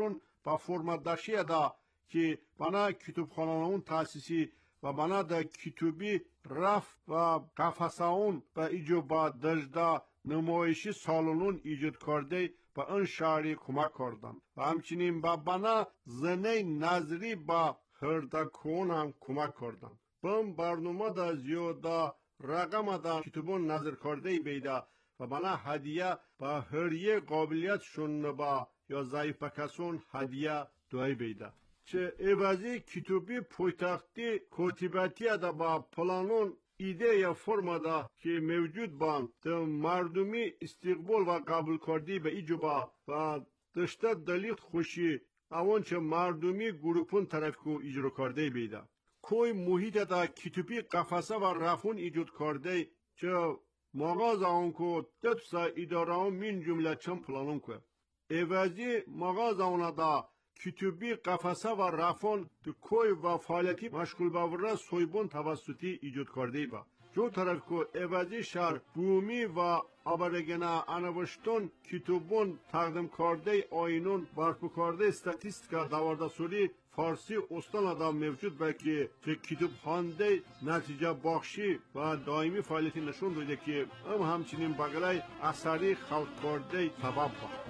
با فرمت داشته دا که بنا کتابخانه‌ون تاسیسی و بنا دا کتابی رفت و قفسه‌ون و ایجو با دجدا نمایشی سالونون ایجاد کرده با آن شهری کمک کردن و همچنین با بنا زنه نظری با هردکون هم کمک کردن. بم برنامه دا زیاده رقم دا کتابون نظر کرده بیده و بنا هدیه با هر یک قابلیتشون با یا ضعیف کسون هدیه دوی بیده. چه عوضی کتابی پایتختی کتیباتی دا با پلانون ایده یا فرما دا که موجود بان دا مردمی استقبال و قبول کردی به ایجو با و داشته دلیل خوشی اون چه مردمی گروپون طرف کو اجرا کرده بیده. کوی محیط دا کتابی قفسه و رفون ایجاد کرده چه مغاز آن کو دتسا اداره هم من جمله چند پلانون که عوضی مغاز آن دا کتابی قفسه و رفون تو کوی و فعالیتی مشغول باوره سویبون توسطی ایجاد کرده با جو طرف کو عوضی شهر بومی و آبرگنا انوشتون کتابون تقدیم کرده آینون برپو کرده استاتیستیکا دوارده سوری فارسی استان آدم موجود بلکه که کتاب خوانده نتیجه بخشی و دائمی فعالیتی نشون داده که همچنین بغلای اثری خلق کرده سبب بود.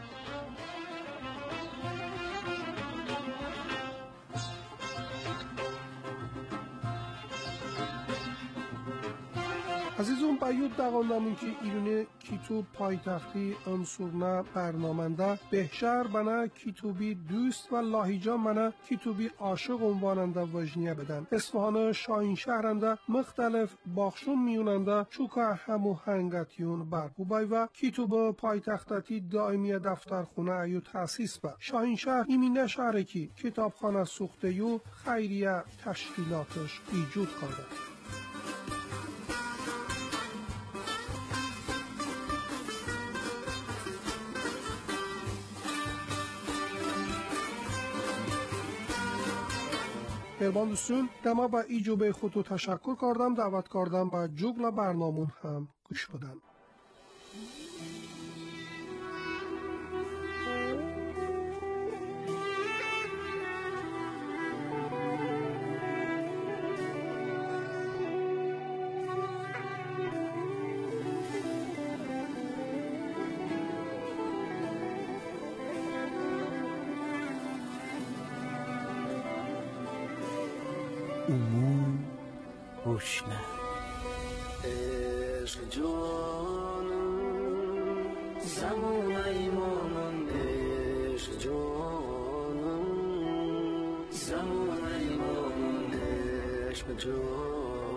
عزیزون بیود دقاندمون که ایرونه کتوب پایتختی انصورنا برنامنده بهشهر بنا کتوبی دوست و لاهیجان بنا کتوبی عاشق عنواننده وجنیه بدن. اصفهان شاهین شهرنده مختلف باخشون میوننده چوکا همو هنگتیون برپوبای و کتوب پایتختی دائمی دفترخونه ایو تاسیس با. شاهین شهر ایمینه شهره که کتابخانه سوخته یو خیریه تشکیلاتش ایجود کرده. مهربان دوستون دما با ایجوب خودتو تشکر کردم دعوت کردم با جوگل برنامون هم گوش بدن. امور روشنه عشق جانم زمان ایمانم عشق جانم زمان ایمانم عشق جانم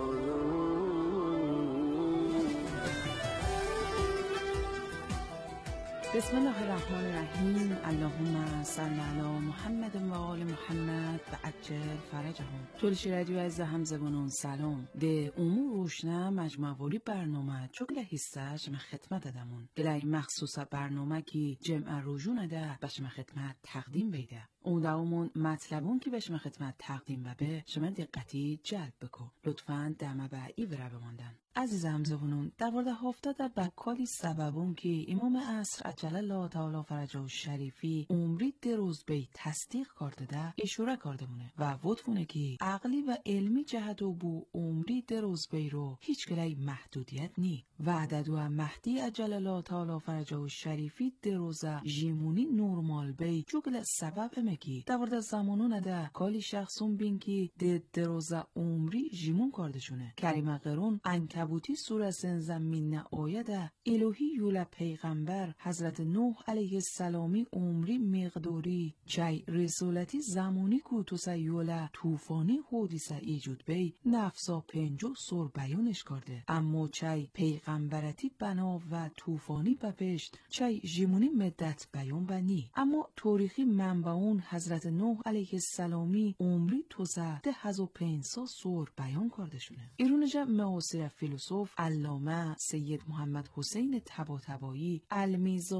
بسم الله الرحمن الرحیم. اللهم صل علی محمد و آل محمد و عجل فرجهم. تولشی رادیو از همزبانان سلام. ده امور روشنه مجموعی برنامه چوکل حصهش من خدمت دادمون. دلای مخصوص برنامه کی جمع روزونه ده بهش من خدمت تقدیم بیده. اون داومون مطلبون که بهش من خدمت تقدیم و به شما دقتی جلب بکن. لطفاً دم به ایوره بماندن. عزیز همزبانون در مورد هفتاد بکالی سببون که امام عصر عجل الله تعالی فرجه الشریفی عمری دروز بی تصدیق کرده ده اشاره کرده مونه و وطفونه که عقلی و علمی جهت و بو عمری دروز بی رو هیچ گلی محدودیت نی و عدد و مهدی عجل الله تعالی فرجه الشریفی دروزه جیمونی نورمال بی جوگل سبب امکی در مورد زمانون ده کالی شخصون بین که دروزه عمری جیمون کرده شونه کریم قرون انکبوتی سوره زمین آیده الهی یولا پیغمبر حضرت نوح علیه السلامی عمری مقداری چای رسولتی زمانی کوتوسا یولا توفانی حودیسه ایجود بی نفسا 50 سور بیانش کرده اما چای پیغمبرتی بنا و توفانی بپشت چای جیمونی مدت بیان بنی اما تاریخی منبعون حضرت نوح علیه السلامی عمری توسا 1500 سور بیان کرده شونه. ایرونجا معاصر فیلسوف علامه سید محمد حسین طباطبایی المیزانی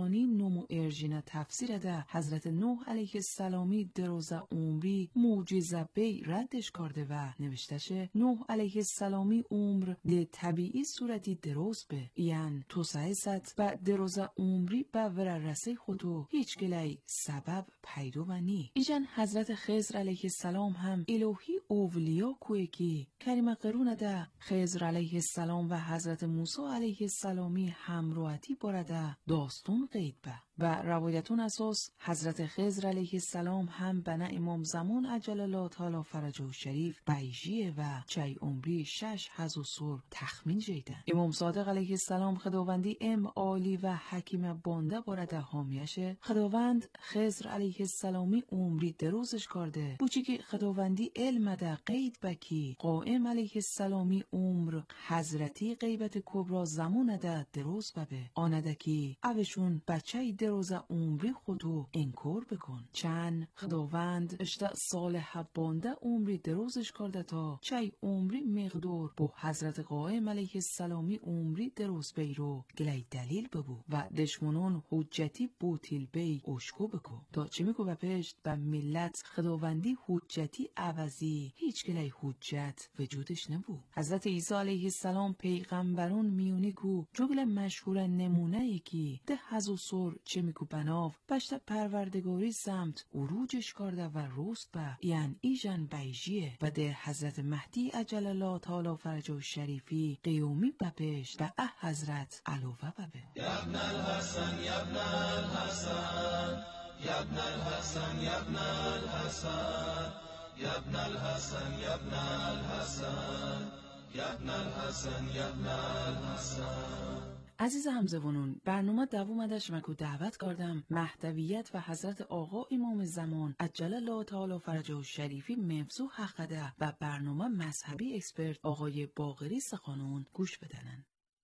پلانی نمو ارژینا تفسیر ده حضرت نوح علیه السلامی دروزه عمری معجزه بی ردش کرده و نوشتشه نوح علیه السلامی عمر ده طبیعی صورتی دروز به یعنی توسعه زد و دروزه عمری به وررسه خودو هیچ گلی سبب پیدو و نی. ایجان حضرت خضر علیه السلام هم الهی اولیا کوه کی کریم قرون ده خضر علیه السلام و حضرت موسی علیه السلامی همراهتی برده داستون قید به و روایتون اساس حضرت خضر علیه السلام هم بنا امام زمان عجل الله تعالی فرجه شریف بیجیه و چای عمری 6 حزوسور تخمین جیدن. امام صادق علیه السلام خداوندی عالی و حکیم بانده برده حامیشه. خداوند خضر علیه السلامی عمری دروزش کرده بوچی که خداوندی علم ده قید بکی قائم علیه السلامی عمر حضرتی غیبت کبرا زمان ده دروز ببه آنده کی اوشون بچه دروز عمری خودو انکار بکن چند خداوند اشتا صالح بانده عمری دروزش کرده تا چای عمری مقدور با حضرت قائم علیه السلامی عمری دروز بیرو گلی دلیل ببو و دشمنون حجتی بوتیل بی اشکو بکو تا چی میگو بپشت به ملت خداوندی حجتی عوضی هیچ گلی حجت وجودش نبو. حضرت عیسی علیه السلام پیغمبرون میونی کو جگل مشهور نمونه ای کی ده حزوسور چه میگو بناو بشت پروردگاری سمت اروجش کرده و روست به یعنی ایجان بیجیه و ده حضرت مهدی عجل الله تعالی فرجه شریفی قیومی بپشت به حضرت علوه ببه یبن الحسن یبن الحسن یبن الحسن یبن الحسن یبن الحسن یبن الحسن یبن الحسن یبن الحسن. عزیز همزبانون برنامه دوامدش مکو دعوت کردم محتویت و حضرت آقا امام زمان عجل الله تعالی فرجه شریفی مفزو حقده و برنامه مذهبی اکسپرت آقای باقری سخانون گوش بدنن.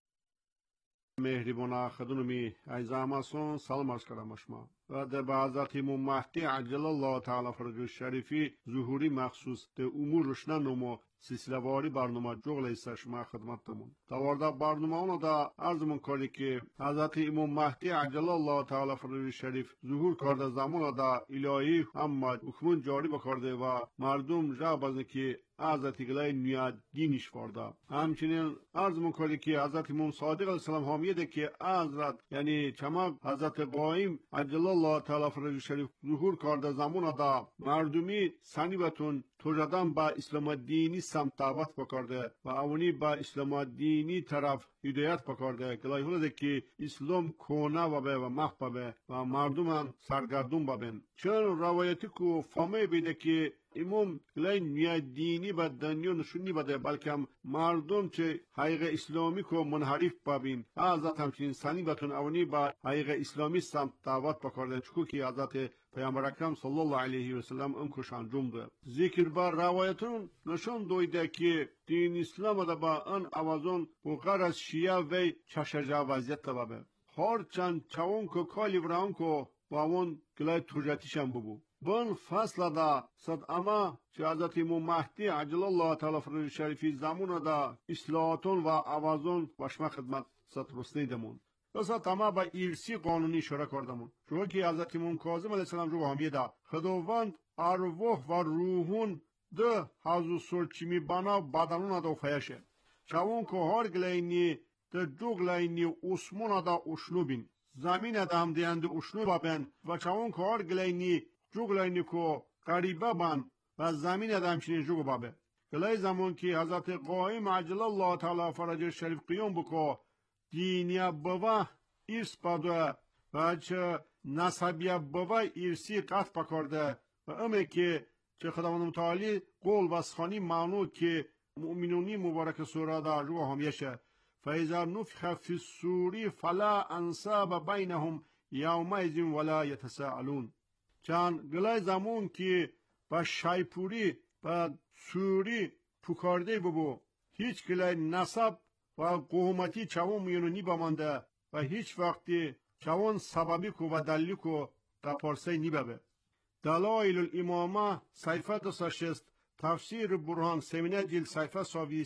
مهربان خدمتی عزیز همسون سلام عرض کردم شما و در حضرت امام مهدی عجل الله تعالی فرجه شریفی ظهوری مخصوص در امور روشن نمو سلسله واری برنامه جغل ایست شما خدمتتون دوارده برنامه اونو دا عرضمون کردی که حضرت امام مهدی عجل الله تعالی فرجه شریف ظهور کرده زمان دا الهی هم حکمون جاری بکرده و مردم جا بزنه که حضرت گلای نیاد دینش فرده. همچنین عرض میکنه که حضرت امام صادق علیه السلام حامیده که حضرت یعنی چمک حضرت قائم عجل الله تعالی فرجه شریف ظهور کرده زمان دا مردمی سنیبتون توجدن با اسلام دینی سمت دعوت بکرده و اونی با اسلام دینی طرف هدایت بکرده گلای هلده که اسلام کونه و به و محبه به و مردم هم سرگردون ببین. چون روایتی که فهمه بیده که امام گلای نیا دینی با دنیا نشونی بده بلکه هم مردم چه حقیق اسلامی که منحرف ببین حضرت همچنین سنی بتون اونی با حقیق اسلامی سمت دعوت بکرده چکو که حضرت پیامبر اکرم صلی الله علیه و سلم امکش انجام ده. ذکر بر روایتون نشون دویده که دین اسلام ده با ان اوازون و غیر از شیعه و چشجا وضعیت تبابه هر چند چون که کالی بران که با اون گلای توجتیشم ببو بن فصل دا صد اما چه حضرت امام مهدی عجل الله تعالی فرجه شریفی زمان دا اصلاحاتون و اوازون باشما خدمت صد رسنیدمون بسا تمام با ایرسی قانونی اشاره کردمون چون که حضرت امام کاظم علیه السلام رو حامیه دا خداوند ارواح و روحون ده حضور چیمی بنا بدنون دا فیشه چون که هر گلینی ده دو گلینی اسمون دا اشنو بین زمین دا هم دیند اشنو بابن و چون که هر گلینی جوگلینی که قریبه بان و زمین دا همچنین جوگ بابه گلای زمان که حضرت قائم عجل الله تعالی فرجه شریف قیام بکو دینیا بوا ایرس باده و چه نسبیه بوا ایرسی قط بکرده و امه که چه خداوند متعالی قول و سخانی معنو که مؤمنونی مبارک سوره دا رو همیشه فاذا نفخ فی الصور فلا انساب بینهم یومئذ ولا یتساءلون چند گلای زمان که با شایپوری با سوری پکارده ببو هیچ گلای نسب و قومتی چوان میونونی بمانده و هیچ وقتی چوان سببی کو و دلیل کو در پارسه نیبه دلائل الامامه صحیفه 206 تفسیر برهان سمینه جلد صحیفه 20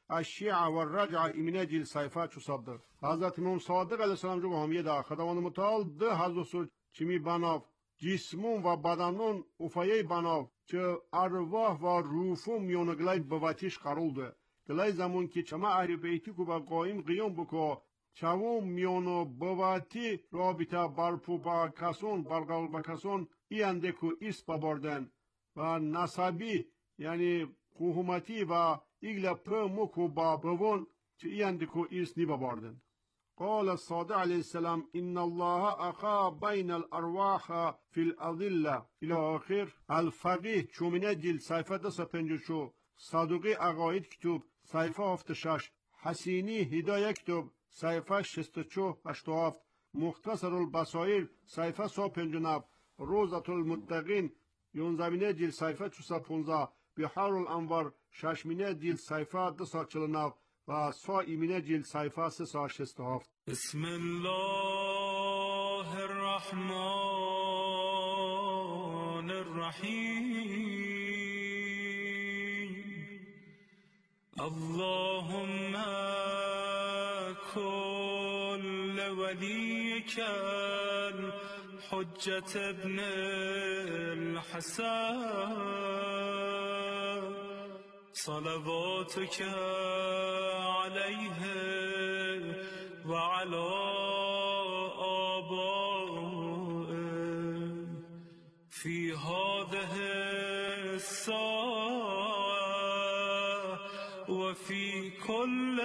الشیع و الرجع ایمینه جیل صیفه چو صدق. حضرت امام صادق علیه السلام جو همیه دا خداوند متعال ده حضور چمی بناف جسمون و بدنون افایه بناف چه ارواح و روحون میونگلای بواتیش قرول ده. گلای زمان که چما اهل بیتی کو با قایم قیام بکو چاوم میونو بواتی رابطه برپو با کسون برقل با کسون اینده کو ایست ببردن و نسبی یعنی حکومتی و ایگلا پرموکو با بوون چه اینده کو ایست نی ببردن. قال الصادق علیه السلام ان الله اقا بین الارواح فی الاضله الى آخر. الفقیه چومینه جیل صفحه 252 صادقی عقاید کتاب صفحه 76 حسینی هدایه کتاب صفحه 64 مختصر البصائر صفحه 159 روزة المتقین 11 جیل صفحه 415 بحار الانوار 6 جیل صفحه 249 و صائمین جیل صفحه 367. بسم الله الرحمن الرحیم. اللهم كل وليك الحجة ابن الحسن صلواتك عليه وعلى آبائه في هذه الساعة وفي كل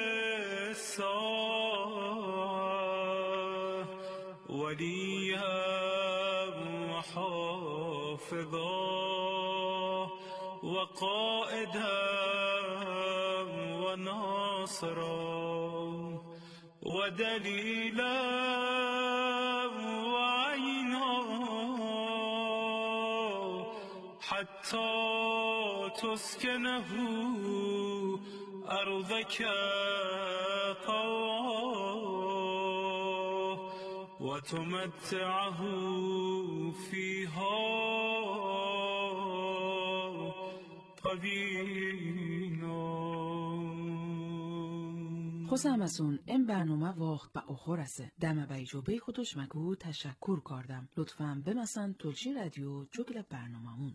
ساعة وليا وحافظا وقائدا وناصرا ودليلا وعينا حتى تسكنه أرضك طوعا وتمتعه فيها خوزم از اون این برنامه وقت به آخر است. دم به اجابه خودش مگو تشکر کردم. لطفاً بمسن تلچی رادیو جوگل برنامه‌مون.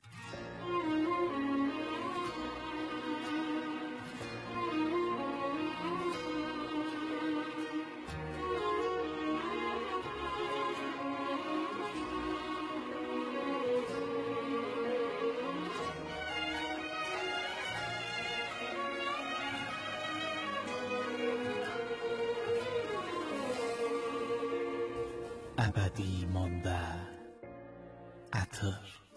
ابدی مانده عطر.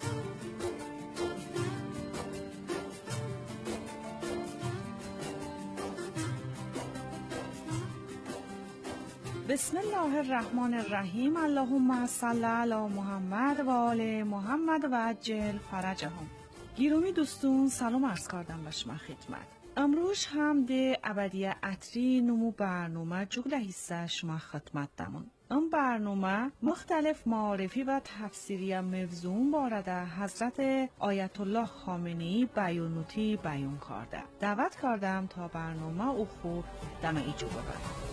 بسم الله الرحمن الرحیم. اللهم صل علی محمد و آل محمد و عجل فرجهم. گیرومی دوستون سلام عرض کردم به شما خدمت. امروز هم ده ابدی عطری نمو برنامه جوگل حصه شما خدمت دمون. این برنامه مختلف معارفی و تفسیری موضوع بارده حضرت آیت الله خامنه‌ای بیانوتی بیان کرده. دعوت کردم تا برنامه او خوب دم ایجو ببرد.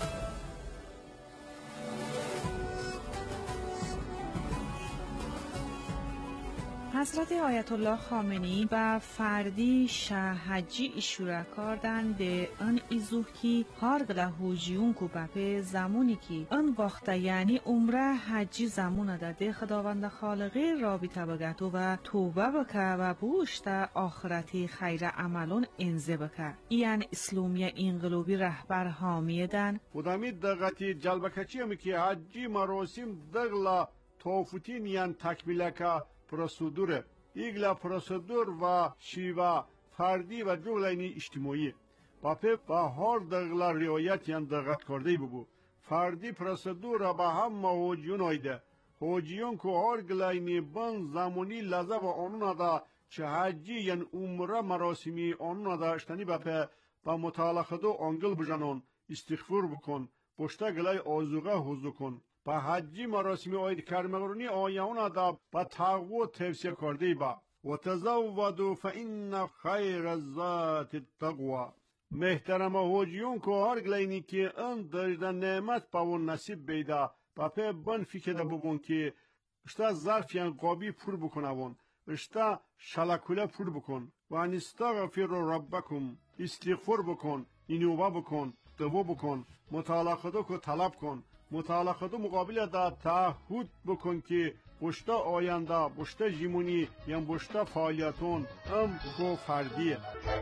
حضرت آیت الله خامنه‌ای با فردی شهجی اشاره کردند به ان ایزوکی هارگله هوجیون کو بپه زمانی که ان وقت یعنی عمره حجی زمان ده خداوند خالقی رابطه بگتو و توبه بکه و بوشت آخرتی خیر عملون انزه بکه. این اسلامی انقلابی رهبر حامی دن بودمی دقتی جلبکچی همی که حجی مراسم دغلا توفتین یعن تکمیلکه پروسیدور ایگلا پروسیدور و شیوه فردی و جغلینی اجتماعی باپه با هر دغلا رعایت یعن دقت کرده بگو فردی پروسیدور با هم هوجیون آیده هوجیون که هر گلینی بن زمانی لحظه و آنون دا چه حجی یعن عمره مراسمی آنون دا اشتنی باپه با مطالعه دو انگل بجنون استغفار بکن پشتا گلای آزوغه حضو کن با حجی مراسمی آید کرمگرونی آیون دا با تقوی توصیه کرده با و تزودوا فإن خیر الزاد التقوی. محترم هوجیون که هرگلینی که ان دجده نعمت باون نصیب بیده بپه بن فکر بگون که اشتا ظرف یان قابی پر بکنون اشتا شلکوله پر بکن و انستغفر ربکم استغفار بکن اینوبا بکن دو بکن مطالعه خودو که طلب کن مطالعه خودو مقابل دا تعهد بکن که بشتا آینده بشتا جیمونی یا بشتا فعالیتون ام کو فردیه.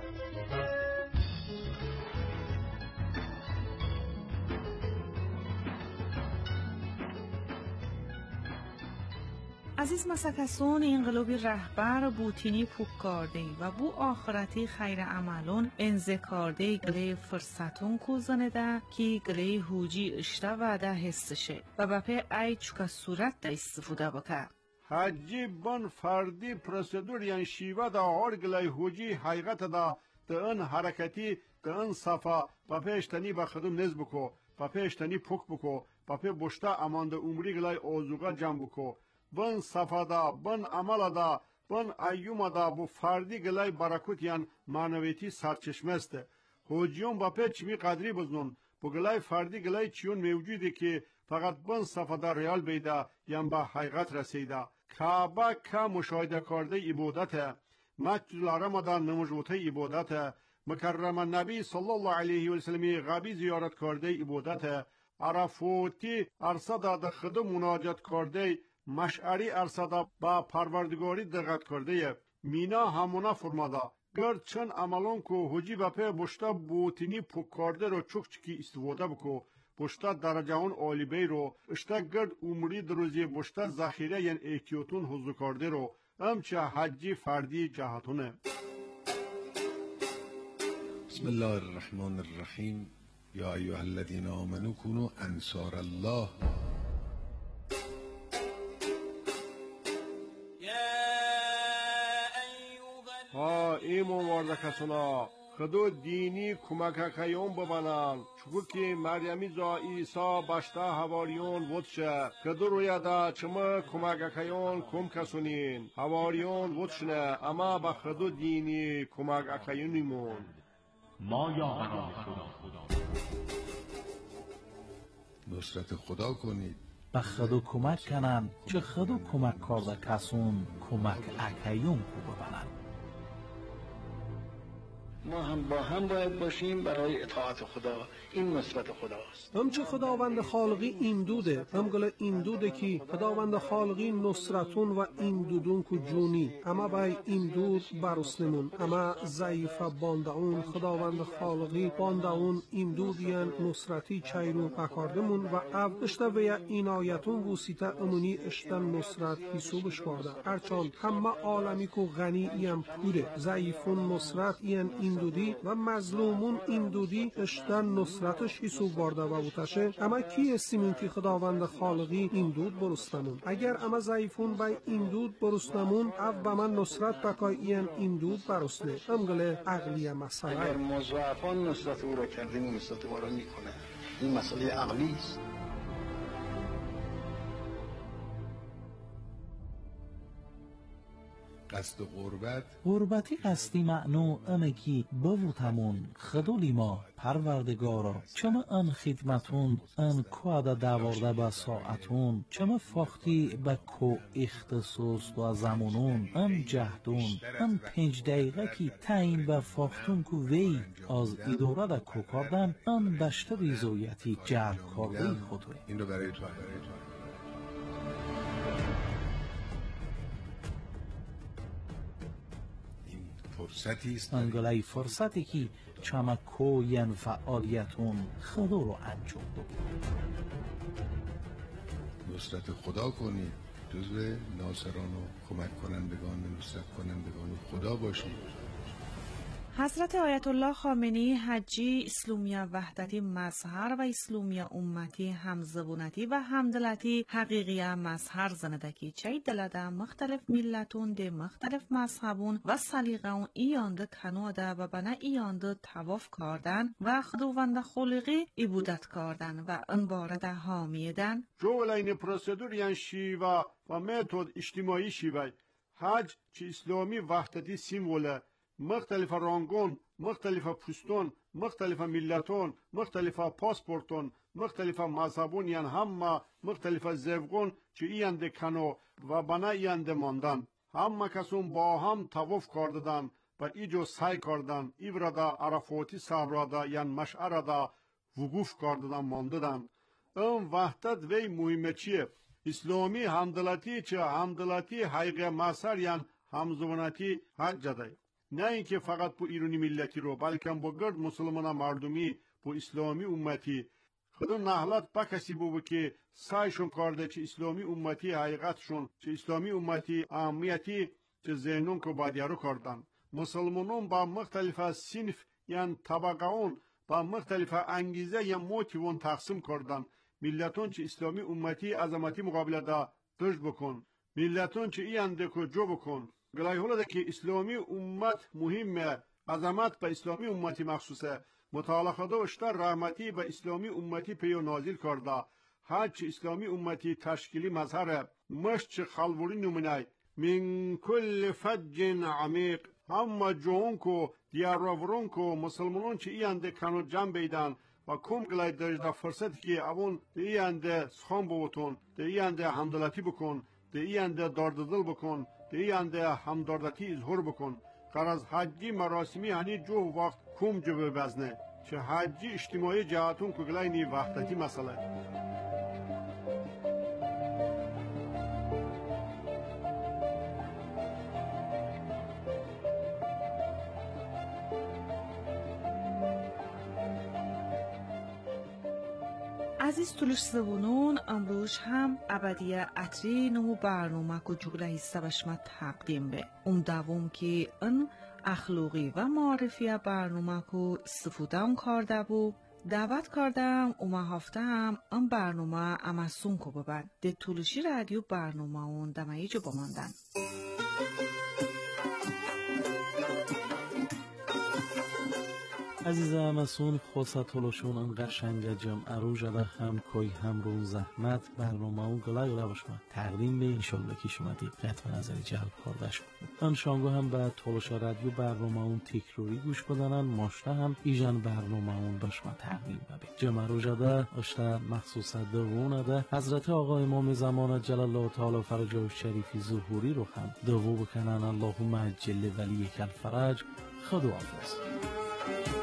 عزیز مسکسون انقلابی رهبر بوتینی پوک کرده و بو آخرتی خیر عملون انذکارده گله فرصتون کوزنده که گله هوجی اشتا وعده حسشه و بپه ای چکا صورت دا استفاده بکر. حجی بن فردی پروسیدور یان شیوه دا هر گله هوجی حقیقت دا ان حرکتی ان صفا بپه اشتنی بخدم نز بکو بپه اشتنی پوک بکو بپه بشتا امانده عمری گله اوزوگا جمع بکو بن صفادا بن عملدا بن ایومدا بو فردی گلای برکوت یان معنویتی سرچشمه است. هوجیون با پیچ می قدری بزنون بو گلای فردی گلای چیون موجوده که فقط بن صفادا ریال بیده یان با حقیقت رسیده. کعبه که مشاهده کرده عبادت مسجد الحرام دا نموجوته عبادت مکرم نبی صلی الله علیه و سلم غبی زیارت کرده عبادت عرفاتی ارصدا د خدا مناجات کرده مشعری ارصدا با پروردگاری دقت کرده مینا همونا فرماده گرد چند عملان که حجی بپه بشتا بوتینی پکارده رو چکچکی استفاده بکو بشتا درجه اون عالی بی رو اشتا گرد عمری دروزی بشتا ذخیره یعنی احتیاطون حضور کرده رو همچه حجی فردی جهتونه. بسم الله الرحمن الرحیم. یا ایها الذین آمنوا كونوا انصار الله. ها ایمون وارده کسونا خدو دینی کمک کیون ببنن چگو که مریمی زا ایسا بشتا هواریون ودشه خدو روی دا چما کمک کیون کم کسونین هواریون ودشنه اما با خدو دینی کمک کیونیمون ما یاوران خدا نصرت خدا کنید به خدا کمک کنن چه خدا کمک کرده کسون کمک اکیون کو ببنن. ما هم با هم باید باشیم برای اطاعت خدا. این نصرت خداست. همچه خداوند خالقی این دوده هم گله این دوده که خداوند خالقی نصرتون و این دودون که جونی اما بای این دود برسنمون اما ضعیف باندعون خداوند خالقی باندعون این دودیان نصرتی چایرو بکاردمون و او اشتا ویا اینایتون وسیطه امونی اشتن نصرت حسوبش کرده هرچان همه عالمی که غنی ایم پوره ضعیفون نصرت این دودی و مظلومون این دودی اشتن نصرتش حسوب برده و بوتشه اما کی استیمون که خداوند خالقی این دود برستمون اگر اما ضعیفون بای این دود برستمون او با من نصرت بکای این دود برسنه هم گله عقلیه مسئله اگر مضاعفان نصرت او را کردیم نصرت او را میکنه. این مسئله عقلی است. قصد غربتی قصدی معنو امه کی بوتمون خدولی ما پروردگارا چما ان خدمتون ان کودا داورده با ساعتون چما فاختی با کو اختصاص و زمانون ام جهدون ام 5 دقیقه کی تعیین با فاختون کو وی از اداره دا کو کردن ام بشت ریزویتی جلب کرده خودوی. این رو برای تو فرصتی است انگلای فرصتی که چما کوین فعالیتون خدا رو انجام دو. نصرت خدا کنید جزو ناصران و کمک کنندگان نصرت کنندگان خدا باشید. حضرت آیت الله خامنه‌ای حجی اسلامیه وحدتی مظهر و اسلامیه امتی همزبونتی و همدلتی حقیقی مظهر زندگی چای دلده مختلف ملتون ده مختلف مذهبون و سلیقون ایانده کنوده و بنا ایانده تواف کردن و خداوند خالقی عبادت کردن و انبارده حامیدن جولین پروسیدور یان شیوه و متد اجتماعی شیوه حج چی اسلامی وحدتی سیموله مختلف رانگون مختلف پوستون، مختلف ملتون، مختلف پاسپورتون، مختلف مذهبون، یعنی همه مختلف زبگون چه اینده کنو و بنا اینده ماندن. همه کسون با هم طواف کردن و ایجو سعی کردن ایورادا عرفاتی صحرادا یعنی مشعرادا وقوف کردن مانددن. اون وحدت وی مهمه چیه؟ اسلامی همدلتی چه همدلتی حقیقی مصر یعنی همزبانتی حق جده. نه اینکه فقط با ایرانی ملتی رو بلکه با گرد مسلمان مردمی با اسلامی امتی خود نهلت با کسی بود که سعیشون کرده چه اسلامی امتی حقیقتشون چه اسلامی امتی اهمیتی چه ذهنون که بادیارو کردن. مسلمانون با مختلف صنف یعنی طبقهون با مختلف انگیزه یا موتیوون تقسیم کردن. ملتون چه اسلامی امتی عظمتی مقابله دا دشت بکن. ملتون چه اینده که جو بکن. گلای حالا که اسلامی امت مهمه، عظمت به اسلامی امتی مخصوصه. مطالعه خدا اشتر رحمتی به اسلامی امتی پیو نازل کرده. هرچه اسلامی امتی تشکیلی مظهره، مشت خلوری نمونه. من کل فج عمیق، همه جوان کو دیارورون کو مسلمانان چه اینده کنو جمع بیدن و کم گلای درجه فرصت که اون اینده سخان بوتون، اینده همدلتی بکن، اینده درددل بکن، اینده همدردتی اظهار بکن. قرض حجی مراسمی هنی جو وقت کم جو بزنه. چه حجی اجتماعی جهاتون که گلای نی وقتتی مسئله. عزیز تولش زبونون امروز هم ابدیه اتری نمو برنامه که جگله ایسته بشمه تقدیم به دوم که ان اخلاقی و معرفی برنامه که استفاده کرده بود دعوت کردم اومه هفته هم ان برنامه امسون که ببند ده تولشی رادیو برنامه اون دمه جو بماندن. عزیز امسون خوصه تولشون ان قشنگ جمع روژه هم کوی هم رو زحمت برنامه اون گلای را باشما تقدیم به انشالله که شما دقت و نظری جلب کردش کنید. ان شانگو هم به تولش رادیو برنامه اون تکروری گوش بدنن ماشته هم ایجان برنامه اون باشما تقدیم ببین. جمع روژه ده اشته مخصوص دوونه ده حضرت آقا امام زمان جلال الله تعالی فرجه و شریفی ظهوری رو هم دعا بکنن اللهم عجل ولی یک الفرج. خدا حافظ.